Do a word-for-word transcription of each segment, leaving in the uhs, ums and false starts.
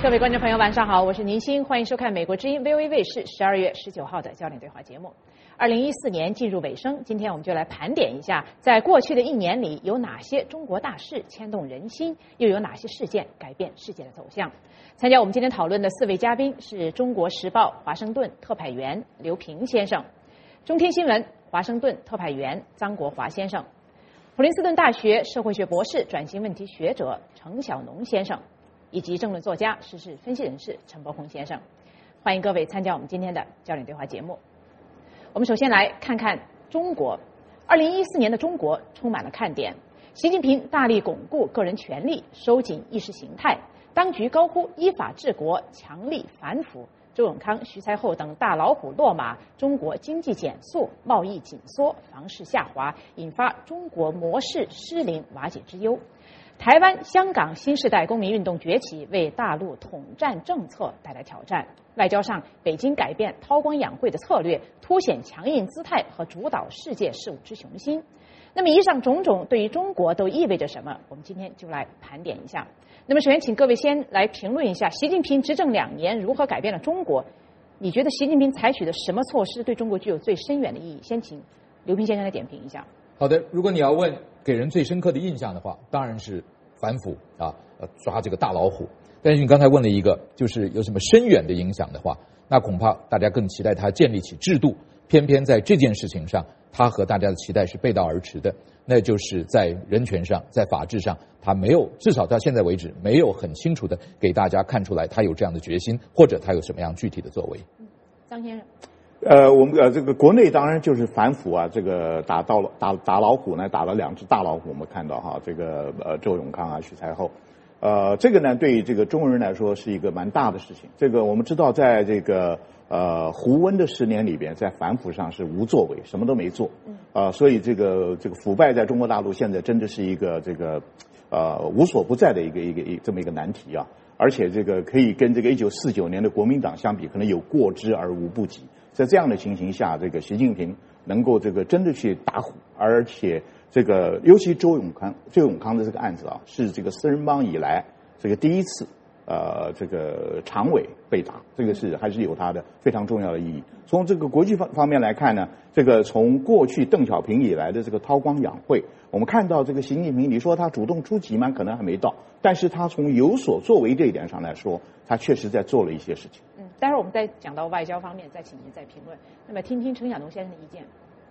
各位观众朋友，晚上好，我是宁鑫，欢迎收看美国之音 V O A 卫视十二月十九号的焦点对话节目。二零一四年进入尾声，今天我们就来盘点一下，在过去的一年里有哪些中国大事牵动人心，又有哪些事件改变世界的走向。参加我们今天讨论的四位嘉宾是中国时报华盛顿特派员刘平先生，中天新闻华盛顿特派员张国华先生，普林斯顿大学社会学博士、转型问题学者程晓农先生，以及政论作家、时事分析人士陈伯宏先生。欢迎各位参加我们今天的焦点对话节目。我们首先来看看中国。二零一四年的中国充满了看点，习近平大力巩固个人权利，收紧意识形态，当局高呼依法治国，强力反腐，周永康、徐才厚等大老虎落马，中国经济减速，贸易紧缩，房市下滑，引发中国模式失灵瓦解之忧。台湾、香港新时代公民运动崛起，为大陆统战政策带来挑战。外交上，北京改变韬光养晦的策略，凸显强硬姿态和主导世界事务之雄心。那么以上种种对于中国都意味着什么？我们今天就来盘点一下。那么首先请各位先来评论一下，习近平执政两年如何改变了中国？你觉得习近平采取的什么措施对中国具有最深远的意义？先请刘平先生来点评一下。 好的，如果你要问给人最深刻的印象的话，当然是反腐啊，呃，抓这个大老虎。但是你刚才问了一个，就是有什么深远的影响的话，那恐怕大家更期待他建立起制度。偏偏在这件事情上，他和大家的期待是背道而驰的。那就是在人权上，在法治上，他没有，至少到现在为止，没有很清楚的给大家看出来他有这样的决心，或者他有什么样具体的作为。 嗯，张先生。 呃，我们呃这个国内当然就是反腐啊，这个打到了打打老虎呢，打了两只大老虎，我们看到哈，这个呃周永康啊、徐才厚，呃这个呢对这个中国人来说是一个蛮大的事情。这个我们知道，在这个呃胡温的十年里边，在反腐上是无作为，什么都没做，呃所以这个这个腐败在中国大陆现在真的是一个这个呃无所不在的一个一个一这么一个难题啊。而且这个可以跟这个一九四九年的国民党相比，可能有过之而无不及。在这样的情形下，这个习近平能够这个真的去打虎，而且这个尤其周永康周永康的这个案子啊，是这个四人帮以来这个第一次呃这个常委被打，这个是还是有它的非常重要的意义。从这个国际方方面来看呢，这个从过去邓小平以来的这个韬光养晦，我们看到这个习近平，你说他主动出击吗？可能还没到，但是他从有所作为这一点上来说，他确实在做了一些事情。 嗯，待会儿我们再讲到外交方面，再请您再评论。那么听听程晓农先生的意见。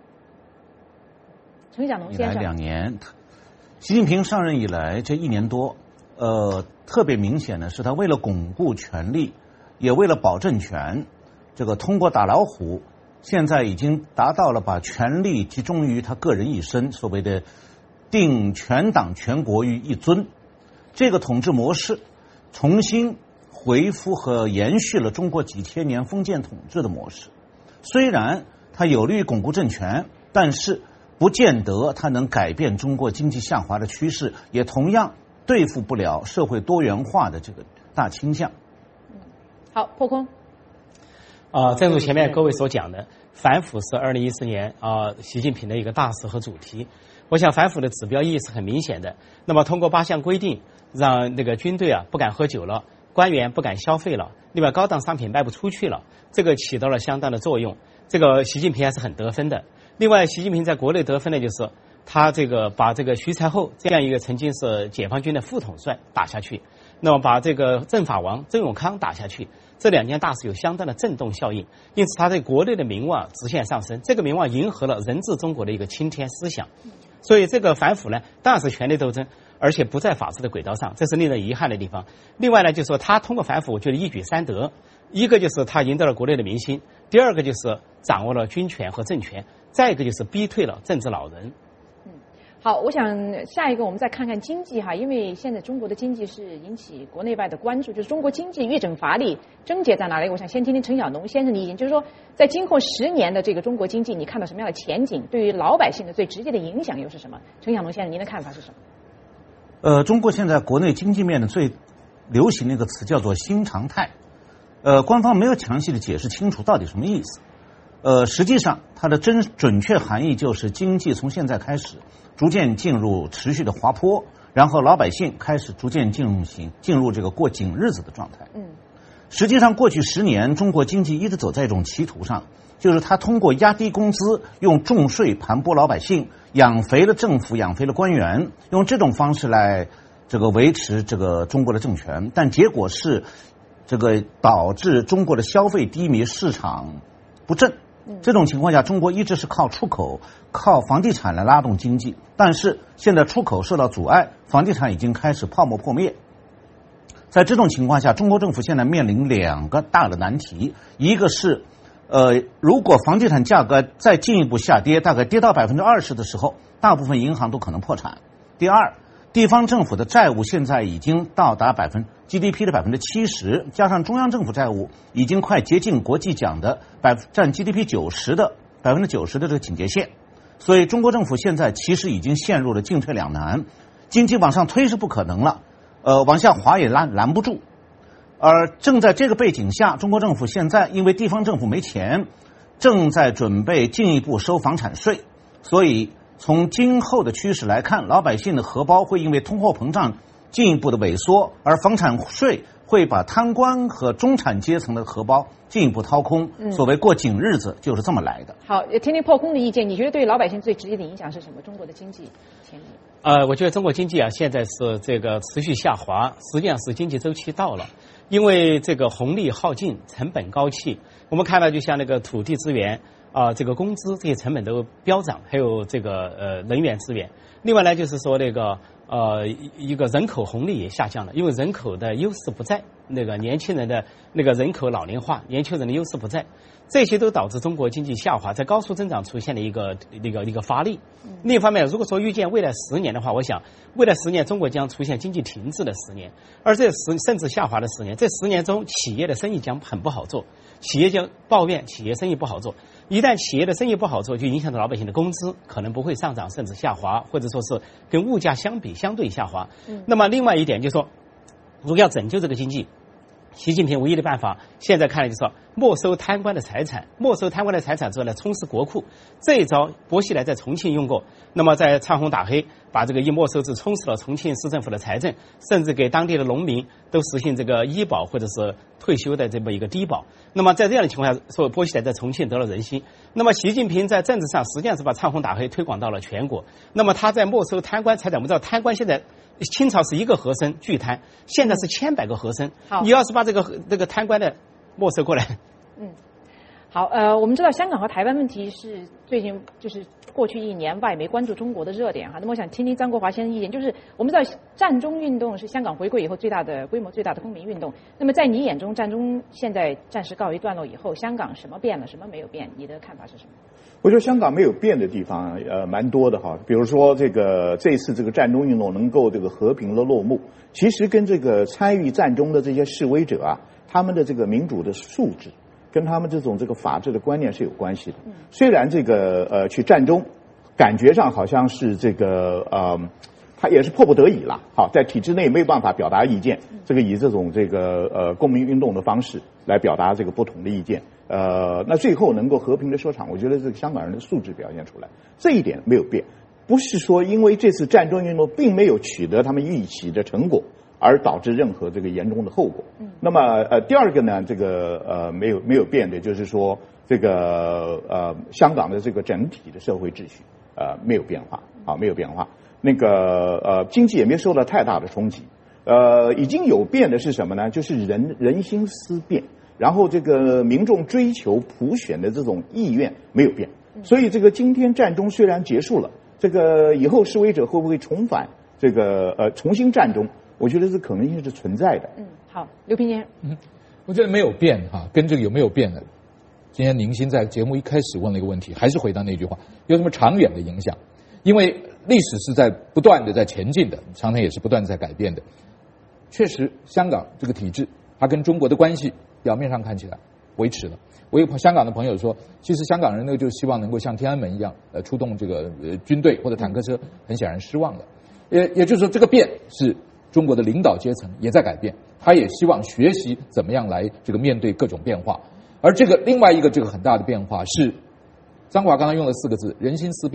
程晓农先生， 两年，习近平上任以来这一年多，呃，特别明显的是他为了巩固权力，也为了保政权，这个通过打老虎，现在已经达到了把权力集中于他个人一身，所谓的定全党全国于一尊。这个统治模式重新恢复和延续了中国几千年封建统治的模式。虽然它有利于巩固政权，但是不见得它能改变中国经济下滑的趋势，也同样对付不了社会多元化的这个大倾向。 嗯，好，破空。 啊、呃，正如前面各位所讲的，反腐是二零一四年啊、呃、习近平的一个大事和主题。我想反腐的指标意义是很明显的。那么通过八项规定，让那个军队啊不敢喝酒了，官员不敢消费了，另外高档商品卖不出去了，这个起到了相当的作用。这个习近平还是很得分的。另外，习近平在国内得分呢，就是他这个把这个徐才厚这样一个曾经是解放军的副统帅打下去，那么把这个政法王周永康打下去，这两件大事有相当的震动效应，因此他在国内的名望直线上升，这个名望迎合了人治中国的一个青天思想。所以这个反腐呢，当然是权力斗争，而且不在法治的轨道上，这是令人遗憾的地方。另外呢，就是说他通过反腐，我觉得一举三得，一个就是他赢得了国内的民心，第二个就是掌握了军权和政权，再一个就是逼退了政治老人。 好，我想下一个我们再看看经济哈，因为现在中国的经济是引起国内外的关注，就是中国经济越整乏力，症结在哪里？我想先听听程晓农先生的意见，就是说在今后十年的这个中国经济，你看到什么样的前景？对于老百姓的最直接的影响又是什么？程晓农先生，您的看法是什么？ 呃，中国现在国内经济面的最流行的一个词叫做新常态，呃，官方没有详细的解释清楚到底什么意思。呃，实际上它的真准确含义就是经济从现在开始逐渐进入持续的滑坡，然后老百姓开始逐渐进入行进入这个过紧日子的状态。 嗯， 实际上，过去十年中国经济一直走在一种歧途上，就是它通过压低工资、用重税盘剥老百姓、养肥了政府、养肥了官员，用这种方式来这个维持这个中国的政权，但结果是这个导致中国的消费低迷、市场不振。这种情况下，中国一直是靠出口、靠房地产来拉动经济，但是现在出口受到阻碍，房地产已经开始泡沫破灭。在这种情况下，中国政府现在面临两个大的难题，一个是，呃，如果房地产价格再进一步下跌，大概跌到百分之二十的时候，大部分银行都可能破产。第二，地方政府的债务现在已经到达百分 G D P 的百分之七十，加上中央政府债务已经快接近国际讲的百占 G D P 九十的百分之九十的这个警戒线，所以中国政府现在其实已经陷入了进退两难，经济往上推是不可能了。呃，往下滑也拦拦不住，而正在这个背景下，中国政府现在因为地方政府没钱，正在准备进一步收房产税，所以从今后的趋势来看，老百姓的荷包会因为通货膨胀进一步的萎缩，而房产税会把贪官和中产阶层的荷包进一步掏空。嗯、所谓过紧日子就是这么来的。 好，听听破空的意见，你觉得对老百姓最直接的影响是什么？中国的经济前景？ 呃，我觉得中国经济啊，现在是这个持续下滑，实际上是经济周期到了，因为这个红利耗尽，成本高企。我们看到，就像那个土地资源啊、呃，这个工资这些成本都飙涨，还有这个呃能源资源。另外呢，就是说那个呃一个人口红利也下降了，因为人口的优势不在，那个年轻人的那个人口老龄化，年轻人的优势不在。这些都导致中国经济下滑，在高速增长出现了一个一个一个发力。另一方面，如果说预见未来十年的话，我想未来十年中国将出现经济停滞的十年，而这十甚至下滑的十年，这十年中企业的生意将很不好做，企业将抱怨企业生意不好做。一旦企业的生意不好做，就影响到老百姓的工资可能不会上涨，甚至下滑，或者说是跟物价相比相对下滑。嗯、那么另外一点就是说，如果要拯救这个经济，习近平唯一的办法，现在看来就是说，没收贪官的财产，没收贪官的财产之后呢，充实国库。这一招，薄熙来在重庆用过，那么在唱红打黑，把这个一没收制充实了重庆市政府的财政，甚至给当地的农民都实行这个医保或者是退休的这么一个低保。那么在这样的情况下，说薄熙来在重庆得了人心。那么习近平在政治上实际上是把唱红打黑推广到了全国。那么他在没收贪官财产，我们知道贪官现在清朝是一个和珅巨贪，现在是千百个和珅。你要是把这个这个贪官的没收过来， 嗯，好，呃，我们知道香港和台湾问题是最近就是过去一年外媒关注中国的热点哈。那么我想听听张国华先生意见，就是我们知道战中运动是香港回归以后最大的规模最大的公民运动。那么在你眼中，战中现在暂时告一段落以后，香港什么变了，什么没有变？你的看法是什么？ 我觉得香港没有变的地方，呃，蛮多的哈。比如说，这个这一次这个战中运动能够这个和平的落幕，其实跟这个参与战中的这些示威者啊，他们的这个民主的素质，跟他们这种这个法治的观念是有关系的。虽然这个呃去战中，感觉上好像是这个呃，他也是迫不得已了，好，在体制内没有办法表达意见，这个以这种这个呃公民运动的方式来表达这个不同的意见。呃，那最后能够和平的收场，我觉得这个香港人的素质表现出来，这一点没有变。不是说因为这次战争运动并没有取得他们预期的成果，而导致任何这个严重的后果。嗯，那么呃，第二个呢，这个呃没有没有变的，就是说这个呃香港的这个整体的社会秩序呃没有变化啊，没有变化。那个呃经济也没受到太大的冲击。呃，已经有变的是什么呢？就是人人心思变。然后这个民众追求普选的这种意愿没有变，所以这个今天战中虽然结束了，这个以后示威者会不会重返这个呃重新战中？我觉得这可能性是存在的。 嗯，好，刘平先生， 嗯，我觉得没有变哈，跟这个有没有变的？今天宁鑫在节目一开始问了一个问题，还是回到那句话，有什么长远的影响？因为历史是在不断的在前进的，常常也是不断在改变的。确实，香港这个体制，它跟中国的关系。表面上看起来维持了。我有香港的朋友说，其实香港人呢就希望能够像天安门一样，呃，出动这个呃军队或者坦克车，很显然失望的。也也就是说，这个变是中国的领导阶层也在改变，他也希望学习怎么样来这个面对各种变化。而这个另外一个这个很大的变化是，张华刚刚用了四个字：人心思变。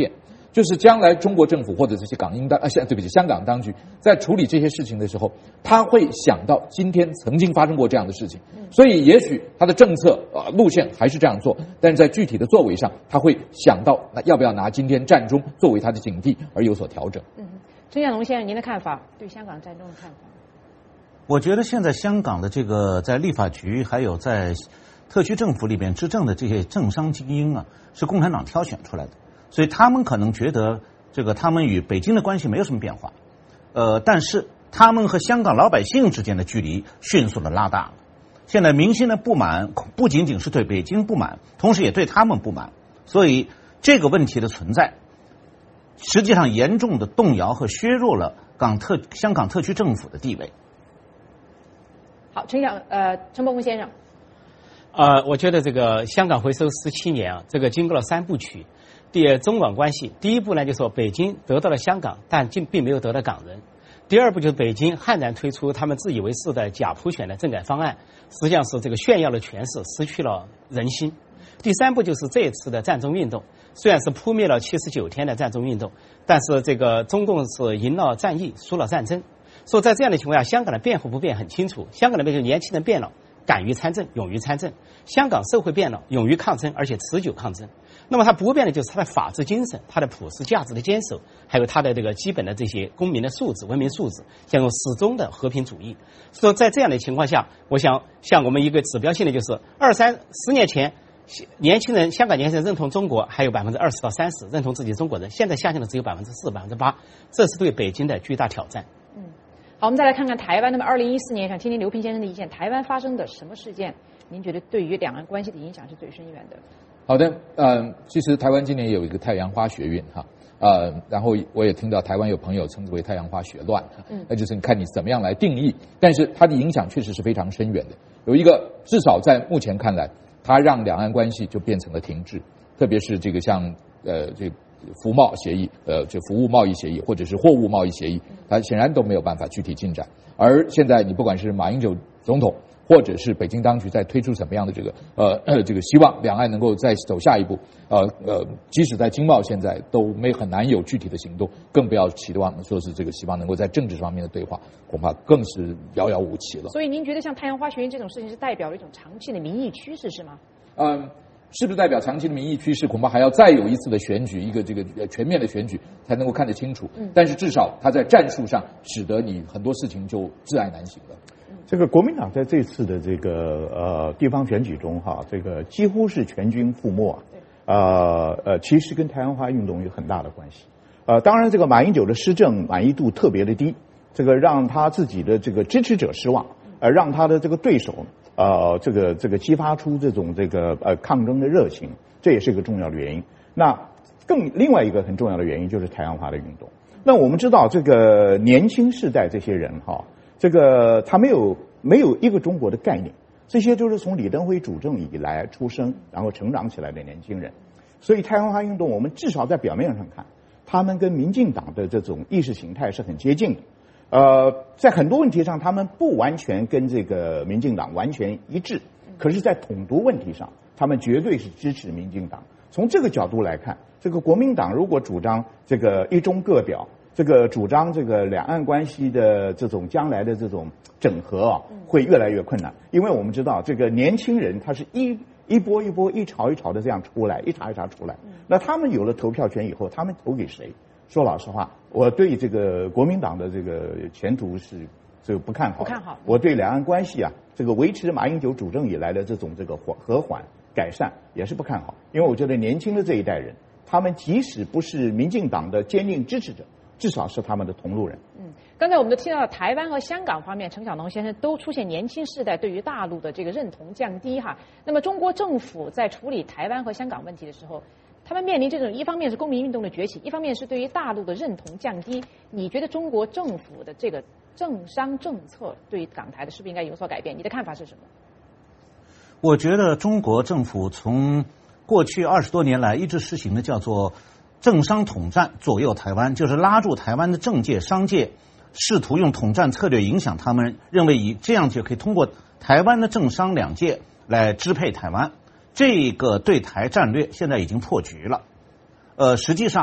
就是将来中国政府或者这些港英当啊，对不起，香港当局在处理这些事情的时候，他会想到今天曾经发生过这样的事情，所以也许他的政策呃路线还是这样做，但是在具体的作为上，他会想到那要不要拿今天战中作为他的警惕而有所调整。 嗯，陈小龙先生，您的看法，对香港战争的看法？ 我觉得现在香港的这个在立法局还有在特区政府里边执政的这些政商精英啊，是共产党挑选出来的。所以他们可能觉得这个他们与北京的关系没有什么变化，呃，但是他们和香港老百姓之间的距离迅速的拉大了。现在民心的不满不仅仅是对北京不满，同时也对他们不满，所以这个问题的存在，实际上严重的动摇和削弱了港特香港特区政府的地位。 好，陈小呃陈伯公先生， 呃，我觉得这个香港回收十七年啊，这个经过了三部曲。第二，中港关系，第一步呢，就说北京得到了香港，但并并没有得到港人。第二步就是北京悍然推出他们自以为是的假普选的政改方案，实际上是这个炫耀的权势，失去了人心。第三步就是这一次的战争运动，虽然是扑灭了七十九天的战争运动，但是这个中共是赢了战役，输了战争。所以在这样的情况下，香港的辩护不变很清楚，香港的就是年轻人变了，敢于参政，勇于参政；香港社会变了，勇于抗争，而且持久抗争。那么它不变的就是它的法治精神，它的普世价值的坚守，还有它的这个基本的这些公民的素质、文明素质，像始终的和平主义。所以在这样的情况下，我想像我们一个指标性的就是二三十年前，年轻人香港年轻人认同中国还有百分之二十到三十认同自己中国人，现在下降的只有百分之四、百分之八，这是对北京的巨大挑战。 嗯，好，我们再来看看台湾。那么二零一四年，想听听刘平先生的意见，台湾发生的什么事件，您觉得对于两岸关系的影响是最深远的？ 好的，嗯，其实台湾今年也有一个太阳花学运哈，呃，然后我也听到台湾有朋友称之为太阳花学乱，嗯，那就是看你怎么样来定义，但是它的影响确实是非常深远的。有一个至少在目前看来，它让两岸关系就变成了停滞，特别是这个像呃这服贸协议，呃这服务贸易协议或者是货物贸易协议，它显然都没有办法具体进展。而现在你不管是马英九总统，或者是北京当局在推出什么样的这个呃呃这个希望两岸能够再走下一步，呃呃，即使在经贸现在都没很难有具体的行动，更不要期望说是这个希望能够在政治方面的对话，恐怕更是遥遥无期了。 所以您觉得像太阳花学运这种事情是代表了一种长期的民意趋势是吗？ 嗯。是不是代表长期的民意趋势？恐怕还要再有一次的选举，一个这个全面的选举才能够看得清楚。嗯，但是至少它在战术上使得你很多事情就挚爱难行了。 这个国民党在这次的这个呃地方选举中哈，这个几乎是全军覆没啊。呃呃，其实跟太阳花运动有很大的关系。呃，当然这个马英九的施政满意度特别的低，这个让他自己的这个支持者失望，呃，让他的这个对手。呃，这个这个激发出这种这个呃抗争的热情，这也是一个重要的原因。那更另外一个很重要的原因就是太阳花的运动。那我们知道，这个年轻世代这些人哈，这个他没有没有一个中国的概念，这些都是从李登辉主政以来出生然后成长起来的年轻人。所以太阳花运动，我们至少在表面上看，他们跟民进党的这种意识形态是很接近的。呃，在很多问题上，他们不完全跟这个民进党完全一致，可是，在统独问题上，他们绝对是支持民进党。从这个角度来看，这个国民党如果主张这个一中各表，这个主张这个两岸关系的这种将来的这种整合啊，会越来越困难。因为我们知道，这个年轻人他是一一波一波、一潮一潮的这样出来，一茬一茬出来。那他们有了投票权以后，他们投给谁？说老实话，我对这个国民党的这个前途是这个不看好。 不看好。 我对两岸关系啊，这个维持马英九主政以来的这种这个和和缓改善也是不看好。因为我觉得年轻的这一代人，他们即使不是民进党的坚定支持者，至少是他们的同路人。 嗯，刚才我们都听到台湾和香港方面，陈小农先生都出现年轻世代对于大陆的这个认同降低哈。那么中国政府在处理台湾和香港问题的时候，他们面临这种一方面是公民运动的崛起，一方面是对于大陆的认同降低。你觉得中国政府的这个政商政策对港台的是不是应该有所改变？你的看法是什么？ 我觉得中国政府从过去二十多年来一直实行的叫做政商统战左右台湾，就是拉住台湾的政界、商界，试图用统战策略影响他们，认为以这样就可以通过台湾的政商两界来支配台湾。这个对台战略现在已经破局了。呃，实际上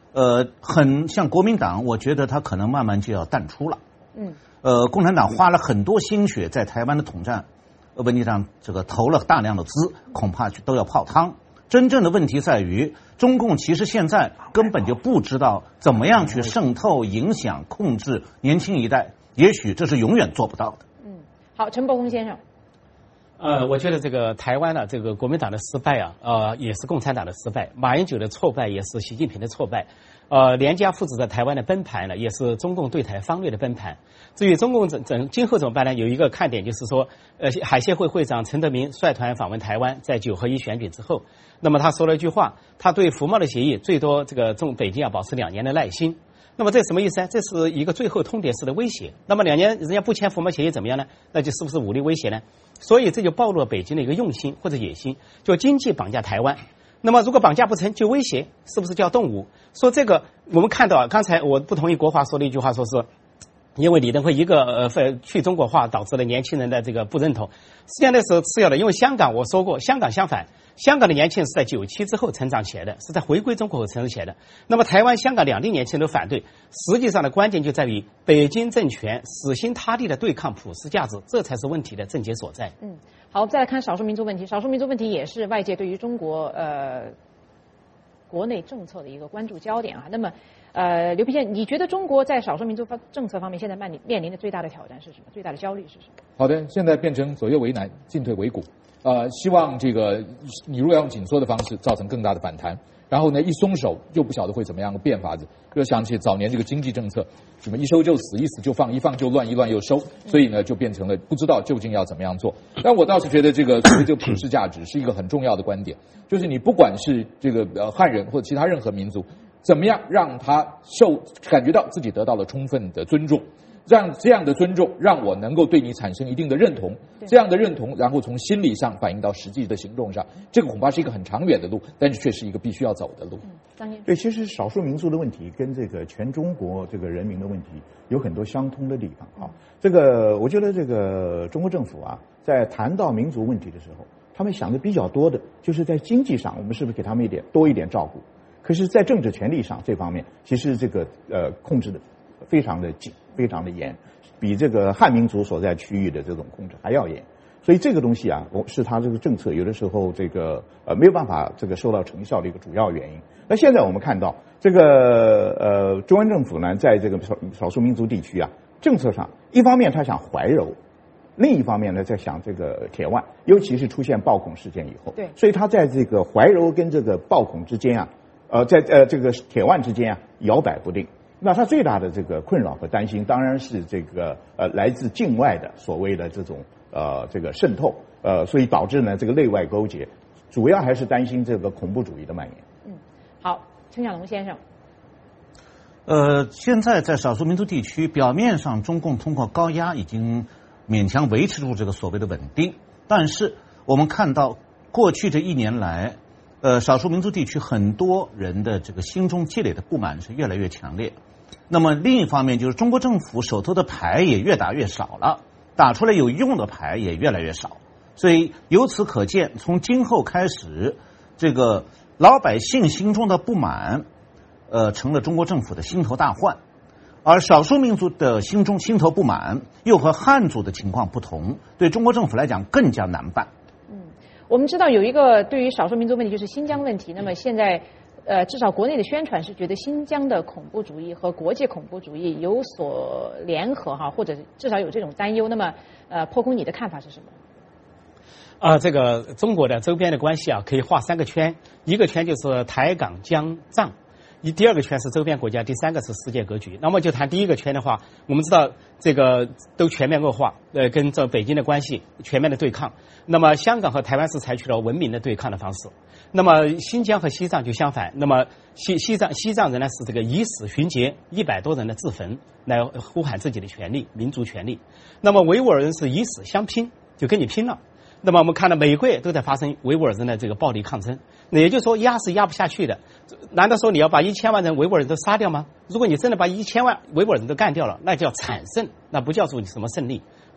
呃，很像国民党，我觉得他可能慢慢就要淡出了。 嗯， 呃，共产党花了很多心血在台湾的统战问题上，这个投了大量的资，恐怕都要泡汤。真正的问题在于，中共其实现在根本就不知道怎么样去渗透、影响、控制年轻一代，也许这是永远做不到的。 嗯，好，陈伯宏先生。 呃，我觉得这个台湾的这个国民党的失败啊，呃，也是共产党的失败；马英九的挫败也是习近平的挫败。呃，连家父子在台湾的崩盘呢，也是中共对台方略的崩盘。至于中共怎怎今后怎么办呢？有一个看点就是说，呃，海协会会长陈德明率团访问台湾，在九合一选举之后，那么他说了一句话，他对服贸的协议最多这个中北京要保持两年的耐心。那么这什么意思呢？这是一个最后通牒式的威胁。那么两年人家不签服贸协议怎么样呢？那就是不是武力威胁呢？所以这就暴露了北京的一个用心或者野心，就经济绑架台湾。那么如果绑架不成就威胁，是不是叫动武？说这个我们看到，刚才我不同意国华说的一句话，说是因为李登辉一个呃去中国化导致了年轻人的这个不认同。实际上那是次要的，因为香港我说过，香港相反，香港的年轻人是在九七之后成长起来的，是在回归中国后成长起来的。那么台湾、香港两地年轻人都反对，实际上的关键就在于北京政权死心塌地的对抗普世价值，这才是问题的症结所在。 嗯，好，再来看少数民族问题。少数民族问题也是外界对于中国呃国内政策的一个关注焦点啊。那么，呃，刘丕先，你觉得中国在少数民族方政策方面现在面临面临的最大的挑战是什么？最大的焦虑是什么？ 好的，现在变成左右为难，进退维谷。呃，希望这个你如果要用紧缩的方式，造成更大的反弹，然后呢，一松手又不晓得会怎么样的变法子。又想起早年这个经济政策，什么一收就死，一死就放，一放就乱，一乱又收，所以呢，就变成了不知道究竟要怎么样做。但我倒是觉得这个所谓这个普世价值是一个很重要的观点，就是你不管是这个呃汉人或者其他任何民族，怎么样让他受感觉到自己得到了充分的尊重。让这样的尊重让我能够对你产生一定的认同，这样的认同然后从心理上反映到实际的行动上，这个恐怕是一个很长远的路，但是却是一个必须要走的路。 嗯， 对，其实少数民族的问题跟这个全中国这个人民的问题有很多相通的地方啊。这个我觉得这个中国政府啊，在谈到民族问题的时候，他们想的比较多的就是在经济上我们是不是给他们一点多一点照顾，可是在政治权利上这方面其实这个呃控制的非常的紧，非常的严，比这个汉民族所在区域的这种控制还要严。所以这个东西啊，是他这个政策有的时候这个呃没有办法这个收到成效的一个主要原因。那现在我们看到这个呃中央政府呢，在这个少少数民族地区啊，政策上一方面他想怀柔，另一方面呢在想这个铁腕，尤其是出现暴恐事件以后， 对， 所以他在这个怀柔跟这个暴恐之间啊，呃在呃这个铁腕之间啊摇摆不定。那他最大的这个困扰和担心，当然是这个呃来自境外的所谓的这种呃这个渗透，呃，所以导致呢这个内外勾结，主要还是担心这个恐怖主义的蔓延。 嗯，好，陈小龙先生。 呃，现在在少数民族地区，表面上中共通过高压已经勉强维持住这个所谓的稳定，但是我们看到过去这一年来。呃，少数民族地区很多人的这个心中积累的不满是越来越强烈。那么另一方面，就是中国政府手头的牌也越打越少了，打出来有用的牌也越来越少。所以由此可见，从今后开始，这个老百姓心中的不满，呃，成了中国政府的心头大患。而少数民族的心中心头不满，又和汉族的情况不同，对中国政府来讲更加难办。 我们知道有一个对于少数民族问题就是新疆问题，那么现在呃至少国内的宣传是觉得新疆的恐怖主义和国际恐怖主义有所联合哈，或者至少有这种担忧。那么呃破空你的看法是什么？ 啊、呃，这个中国的周边的关系啊，可以画三个圈，一个圈就是台港江藏。一第二个圈是周边国家，第三个是世界格局。那么就谈第一个圈的话，我们知道这个都全面恶化，呃，跟这北京的关系全面的对抗。那么香港和台湾是采取了文明的对抗的方式，那么新疆和西藏就相反。那么西西藏西藏人呢是这个以死寻节，一百多人的自焚来呼喊自己的权利，民族权利。那么维吾尔人是以死相拼，就跟你拼了。那么我们看到美国也都在发生维吾尔人的这个暴力抗争，那也就是说压是压不下去的。难道说你要把一千万人维吾尔人都杀掉吗？如果你真的把一千万维吾尔人都干掉了，那叫惨胜，那不叫做你什么胜利。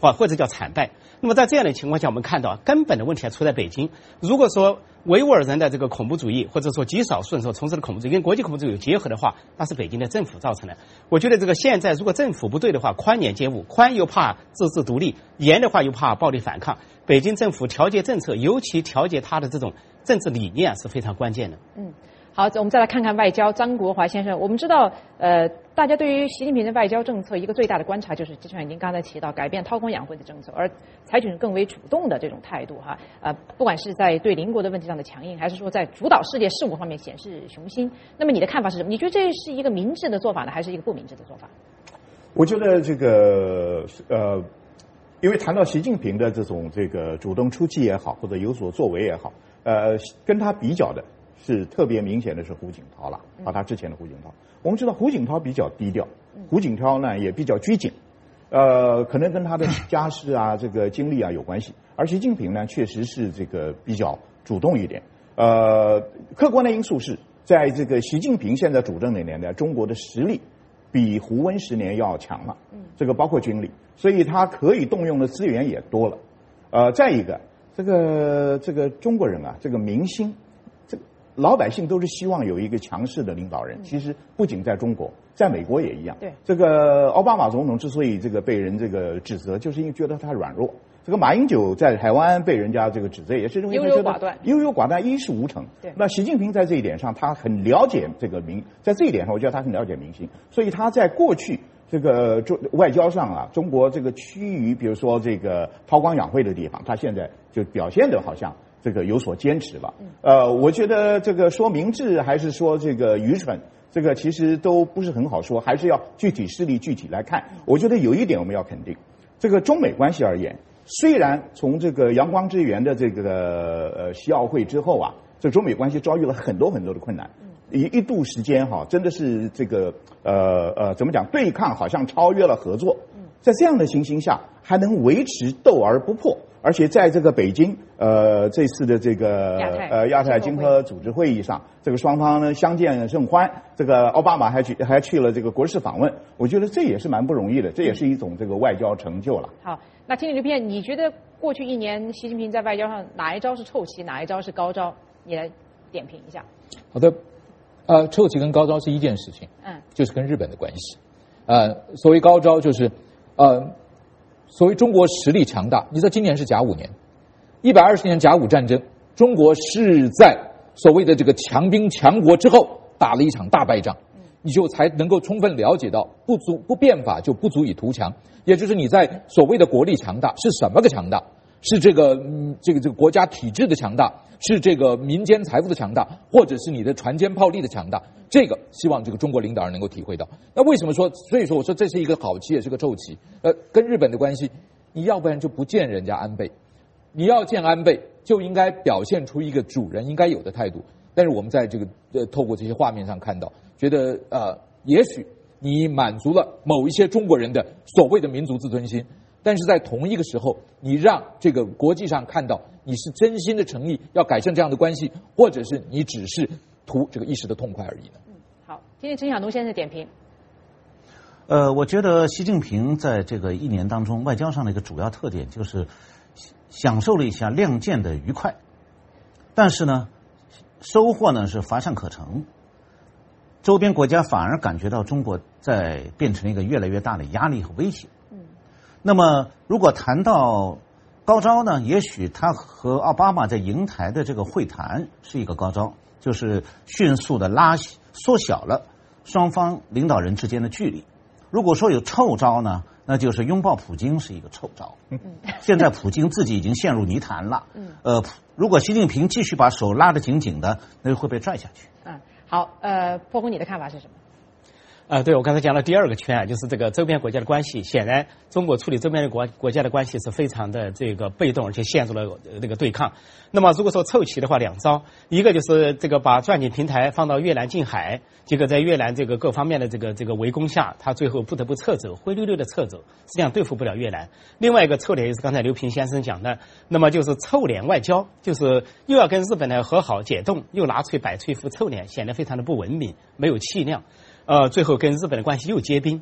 或或者叫惨败。那么在这样的情况下，我们看到根本的问题还出在北京。如果说维吾尔人的这个恐怖主义，或者说极少数人所从事的恐怖主义跟国际恐怖主义有结合的话，那是北京的政府造成的。我觉得这个现在如果政府不对的话，宽严接物，宽又怕自治独立，严的话又怕暴力反抗。北京政府调节政策，尤其调节他的这种政治理念是非常关键的。 嗯。好，我们再来看看外交。张国华先生，我们知道，呃，大家对于习近平的外交政策一个最大的观察就是，就像您刚才提到，改变韬光养晦的政策，而采取更为主动的这种态度哈。呃，不管是在对邻国的问题上的强硬，还是说在主导世界事务方面显示雄心，那么你的看法是什么？你觉得这是一个明智的做法呢，还是一个不明智的做法？ 我觉得这个呃，因为谈到习近平的这种这个主动出击也好，或者有所作为也好，呃，跟他比较的。是特别明显的是胡锦涛了，啊，他之前的胡锦涛。我们知道胡锦涛比较低调，胡锦涛呢也比较拘谨，呃，可能跟他的家世啊、这个经历啊有关系。而习近平呢，确实是这个比较主动一点。呃，客观的因素是在这个习近平现在主政的年代，中国的实力比胡温十年要强了，这个包括军力，所以他可以动用的资源也多了。呃，再一个，这个这个中国人啊，这个民心。老百姓都是希望有一个强势的领导人，其实不仅在中国，在美国也一样。 对， 这个奥巴马总统之所以这个被人这个指责，就是因为觉得他软弱。这个马英九在台湾被人家这个指责，也是认为他觉得优柔寡断， 优柔寡断，一事无成。 对， 那习近平在这一点上，他很了解这个民，在这一点上，我觉得他很了解民心，所以他在过去这个中外交上啊，中国这个趋于比如说这个韬光养晦的地方，他现在就表现得好像。这个有所坚持了，呃，我觉得这个说明智还是说这个愚蠢，这个其实都不是很好说，还是要具体事例具体来看。我觉得有一点我们要肯定，这个中美关系而言，虽然从这个阳光之源的这个呃西奥会之后啊，这中美关系遭遇了很多很多的困难，一一度时间哈，真的是这个呃呃怎么讲，对抗好像超越了合作，在这样的情形下，还能维持斗而不破。而且在这个北京，呃，这次的这个呃亚太经合组织会议上，这个双方呢相见甚欢。这个奥巴马还去还去了这个国事访问，我觉得这也是蛮不容易的，这也是一种这个外交成就了。 好，那听你这篇，你觉得过去一年习近平在外交上哪一招是臭棋，哪一招是高招？你来点评一下。 好的，呃，臭棋跟高招是一件事情， 嗯， 就是跟日本的关系。呃，所谓高招就是呃。所谓中国实力强大，你知道今年是甲午年，一百二十年甲午战争，中国是在所谓的这个强兵强国之后打了一场大败仗，你就才能够充分了解到不足不变法就不足以图强，也就是你在所谓的国力强大是什么个强大？是这个嗯这个这个国家体制的强大，是这个民间财富的强大，或者是你的船坚炮利的强大。这个希望这个中国领导人能够体会到。那为什么说？所以说我说这是一个好棋，也是个臭棋。呃，跟日本的关系，你要不然就不见人家安倍，你要见安倍就应该表现出一个主人应该有的态度。但是我们在这个呃透过这些画面上看到，觉得呃也许你满足了某一些中国人的所谓的民族自尊心。但是在同一个时候，你让这个国际上看到你是真心的诚意要改善这样的关系，或者是你只是图这个一时的痛快而已呢？ 嗯，好，听听陈晓农先生的点评。 呃，我觉得习近平在这个一年当中，外交上的一个主要特点就是享受了一下亮剑的愉快，但是呢，收获呢是乏善可陈。周边国家反而感觉到中国在变成一个越来越大的压力和威胁。那么，如果谈到高招呢，也许他和奥巴马在瀛台的这个会谈是一个高招，就是迅速的拉缩小了双方领导人之间的距离。如果说有臭招呢，那就是拥抱普京是一个臭招。现在普京自己已经陷入泥潭了。呃，如果习近平继续把手拉得紧紧的，那就会被拽下去。 嗯，好，呃，波峰，你的看法是什么？ 呃，对，我刚才讲了第二个圈啊，就是这个周边国家的关系。显然，中国处理周边的国国家的关系是非常的这个被动，而且陷入了这个对抗。那么，如果说臭棋的话，两招，一个就是这个把钻井平台放到越南近海，结果在越南这个各方面的这个这个围攻下，他最后不得不撤走，灰溜溜的撤走，实际上对付不了越南。另外一个臭脸就是刚才刘平先生讲的，那么就是臭脸外交，就是又要跟日本呢和好解冻，又拿出摆出一副臭脸，显得非常的不文明，没有气量。呃，最后跟日本的关系又结冰。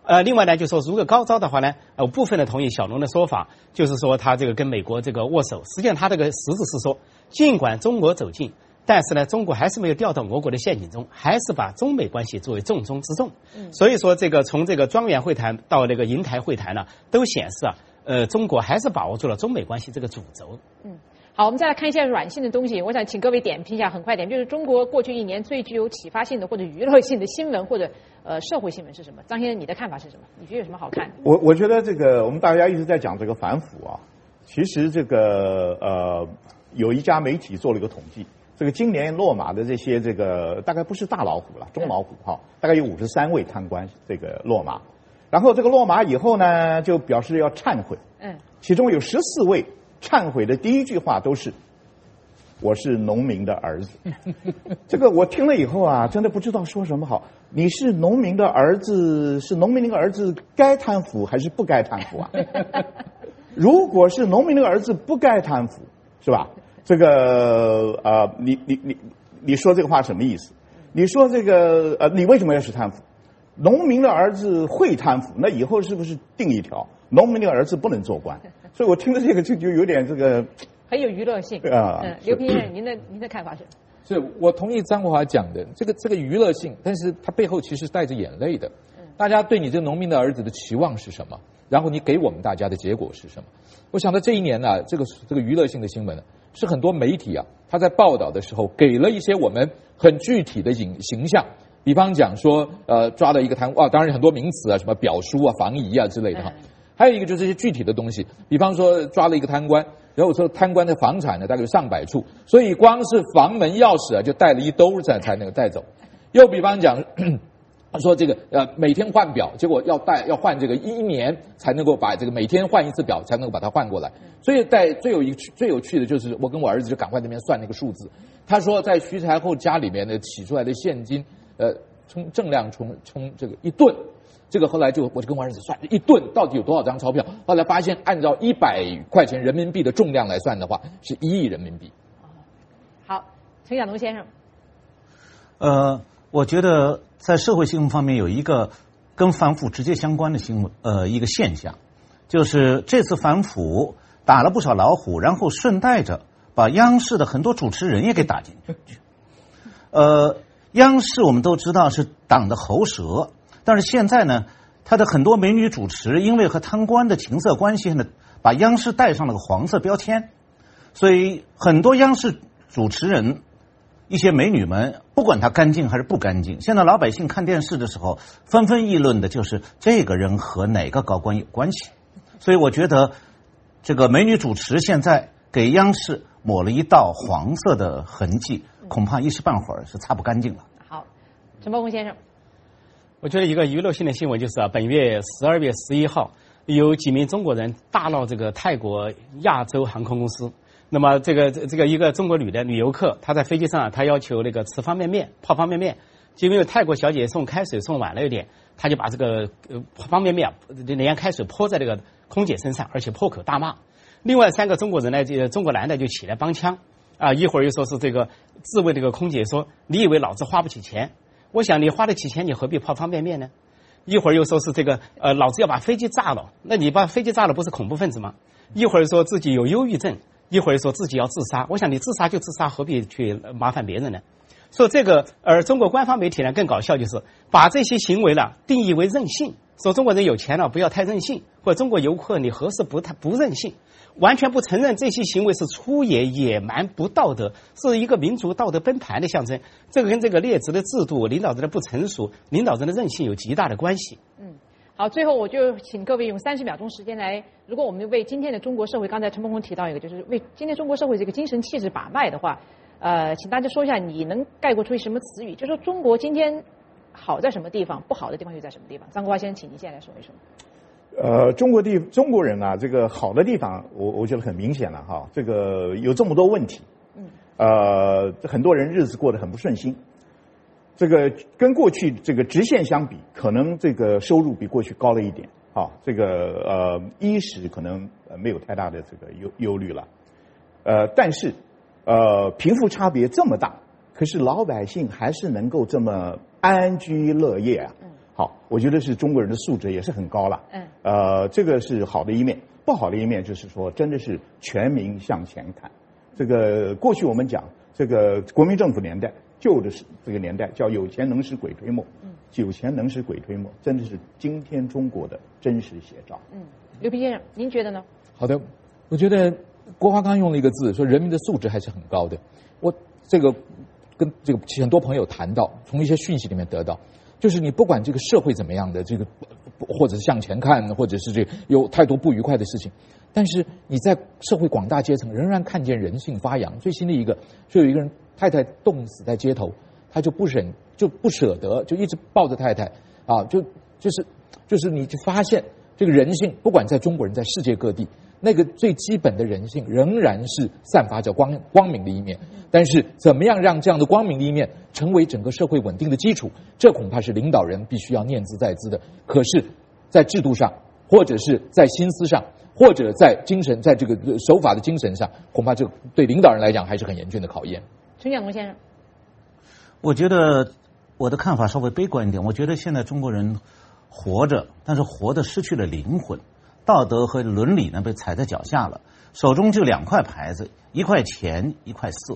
呃，另外呢，就说如果高招的话呢，呃，部分的同意小龙的说法，就是说他这个跟美国这个握手，实际上他这个实质是说，尽管中国走近，但是呢，中国还是没有掉到俄国的陷阱中，还是把中美关系作为重中之重。嗯，所以说这个从这个庄园会谈到那个银台会谈呢，都显示啊，呃，中国还是把握住了中美关系这个主轴。 嗯。好，我们再来看一下软性的东西。我想请各位点评一下，很快点，就是中国过去一年最具有启发性的或者娱乐性的新闻或者呃社会新闻是什么？张先生，你的看法是什么？你觉得有什么好看的？ 我我觉得这个我们大家一直在讲这个反腐啊，其实这个呃有一家媒体做了一个统计，这个今年落马的这些这个大概不是大老虎了，中老虎哈，大概有五十三位贪官这个落马，然后这个落马以后呢，就表示要忏悔，嗯，其中有十四位。忏悔的第一句话都是“我是农民的儿子”，这个我听了以后啊，真的不知道说什么好。你是农民的儿子，是农民的儿子，该贪腐还是不该贪腐啊？如果是农民的儿子，不该贪腐，是吧？这个呃，你你你你说这个话什么意思？你说这个呃，你为什么要去贪腐？农民的儿子会贪腐，那以后是不是定一条，农民的儿子不能做官？所以我听了这个就就有点这个很有娱乐性啊。嗯，刘平先生，您的您的看法是？ 是我同意张国华讲的，这个这个娱乐性，但是它背后其实带着眼泪的。大家对你这个农民的儿子的期望是什么？然后你给我们大家的结果是什么？我想到这一年呢、啊，这个这个娱乐性的新闻呢，是很多媒体啊，他在报道的时候给了一些我们很具体的形形象。比方讲说，呃，抓了一个贪污啊，当然很多名词啊，什么表叔啊、防夷啊之类的哈。还有一个就是这些具体的东西，比方说抓了一个贪官，然后说贪官的房产呢大概有上百处，所以光是房门钥匙啊就带了一兜才才能够带走。又比方讲，说这个呃每天换表，结果要带要换这个一年才能够把这个每天换一次表才能够把它换过来。所以在最有一最有趣的就是我跟我儿子就赶快那边算那个数字，他说在徐才厚家里面呢取出来的现金。呃，充正量充充这个一吨，这个后来就我就跟我儿子算一吨到底有多少张钞票，后来发现按照一百块钱人民币的重量来算的话，是一亿人民币。 好，陈晓东先生， 呃，我觉得在社会新闻方面有一个跟反腐直接相关的新闻，呃，一个现象，就是这次反腐打了不少老虎，然后顺带着把央视的很多主持人也给打进去，呃。央视我们都知道是党的喉舌，但是现在呢，他的很多美女主持因为和贪官的情色关系呢，把央视带上了个黄色标签，所以很多央视主持人一些美女们，不管她干净还是不干净，现在老百姓看电视的时候纷纷议论的就是这个人和哪个高官有关系，所以我觉得这个美女主持现在给央视抹了一道黄色的痕迹，恐怕一时半会儿是擦不干净了。 好，陈伯宏先生， 我觉得一个娱乐性的新闻就是啊，本月十二月十一号，有几名中国人大闹这个泰国亚洲航空公司。那么这个这个一个中国女的女游客，她在飞机上啊，她要求那个吃方便面，泡方便面，就因为泰国小姐送开水送晚了一点，她就把这个呃方便面啊连开水泼在这个空姐身上，而且破口大骂。另外三个中国人呢，这中国男的就起来帮腔。啊，一会儿又说是这个质问这个空姐说，你以为老子花不起钱？我想你花得起钱，你何必泡方便面呢？一会儿又说是这个呃，老子要把飞机炸了，那你把飞机炸了不是恐怖分子吗？一会儿说自己有忧郁症，一会儿说自己要自杀。我想你自杀就自杀，何必去麻烦别人呢？说这个，而中国官方媒体呢更搞笑，就是把这些行为呢定义为任性，说中国人有钱了不要太任性，或者中国游客你何时不太不任性。完全不承认这些行为是粗野、野蛮、不道德，是一个民族道德崩盘的象征。这个跟这个劣质的制度、领导人的不成熟、领导人的任性有极大的关系。 嗯，好，最后我就请各位用三十秒钟时间来，如果我们为今天的中国社会，刚才陈伯宏提到一个，就是为今天中国社会这个精神气质把脉的话，呃，请大家说一下，你能概括出什么词语？就说中国今天好在什么地方，不好的地方又在什么地方？张国华先生，请您现在来说一说。 呃，中国地中国人啊，这个好的地方，我我觉得很明显了哈。这个有这么多问题，嗯，呃，很多人日子过得很不顺心。这个跟过去这个直线相比，可能这个收入比过去高了一点，啊，这个呃衣食可能没有太大的这个忧忧虑了，呃，但是呃贫富差别这么大，可是老百姓还是能够这么安居乐业啊。 好，我觉得是中国人的素质也是很高了。 嗯， 呃，这个是好的一面，不好的一面就是说，真的是全民向前看。这个过去我们讲这个国民政府年代，旧的是这个年代叫有钱能使鬼推磨，嗯，有钱能使鬼推磨，真的是今天中国的真实写照。 嗯，刘平先生，您觉得呢？ 好的，我觉得郭华刚用了一个字，说人民的素质还是很高的。我这个跟这个很多朋友谈到，从一些讯息里面得到，就是你不管这个社会怎么样的，这个或者是向前看，或者是这个有太多不愉快的事情，但是你在社会广大阶层仍然看见人性发扬。最新的一个，就有一个人太太冻死在街头，他就不忍就不舍得，就一直抱着太太啊，就就是就是你就发现这个人性，不管在中国人，在世界各地，那个最基本的人性仍然是散发着光光明的一面。但是怎么样让这样的光明的一面成为整个社会稳定的基础，这恐怕是领导人必须要念兹在兹的。可是在制度上，或者是在心思上，或者在精神，在这个守法的精神上，恐怕这对领导人来讲还是很严峻的考验。 陈建龙先生， 我觉得我的看法稍微悲观一点。我觉得现在中国人活着，但是活得失去了灵魂，道德和伦理呢被踩在脚下了，手中就两块牌子，一块钱，一块色。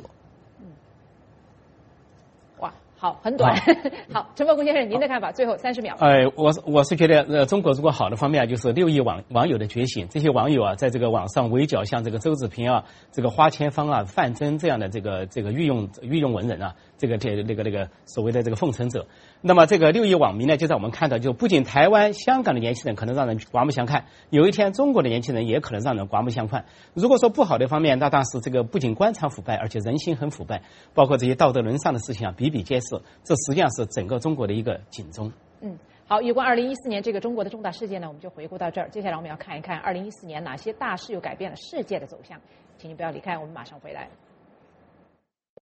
哇，好，很短。好，陈伯公先生，您的看法，最后三十秒。 呃，我我是觉得，呃，中国如果好的方面啊，就是六亿网网友的觉醒。这些网友啊，在这个网上围剿像这个周子平啊、这个花千芳啊、范增这样的这个这个御用御用文人啊，这个这那个那个所谓的这个奉承者。那么这个六亿网民呢，就让我们看到，就不仅台湾、香港的年轻人可能让人刮目相看，有一天中国的年轻人也可能让人刮目相看。如果说不好的方面，那当时这个不仅官场腐败，而且人心很腐败，包括这些道德沦丧的事情啊，比比皆是。这实际上是整个中国的一个警钟。 嗯，好，有关二零一四年这个中国的重大事件呢，我们就回顾到这儿。接下来我们要看一看二零一四年哪些大事又改变了世界的走向。请你不要离开，我们马上回来。